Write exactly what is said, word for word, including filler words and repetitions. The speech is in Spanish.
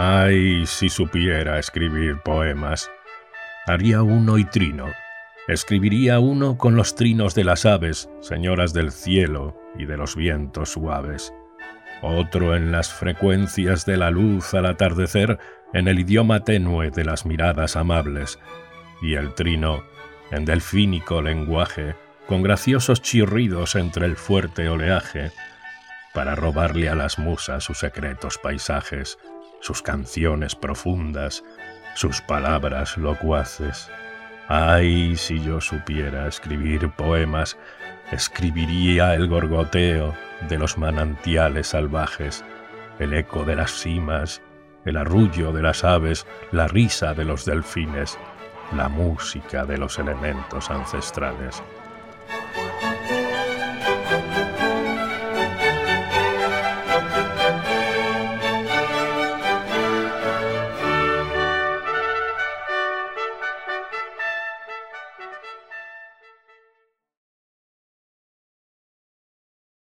Ay, si supiera escribir poemas. Haría uno y trino. Escribiría uno con los trinos de las aves, señoras del cielo y de los vientos suaves. Otro en las frecuencias de la luz al atardecer, en el idioma tenue de las miradas amables. Y el trino, en delfínico lenguaje, con graciosos chirridos entre el fuerte oleaje, para robarle a las musas sus secretos paisajes, sus canciones profundas, sus palabras locuaces. Ay, si yo supiera escribir poemas, escribiría el gorgoteo de los manantiales salvajes, el eco de las cimas, el arrullo de las aves, la risa de los delfines, la música de los elementos ancestrales.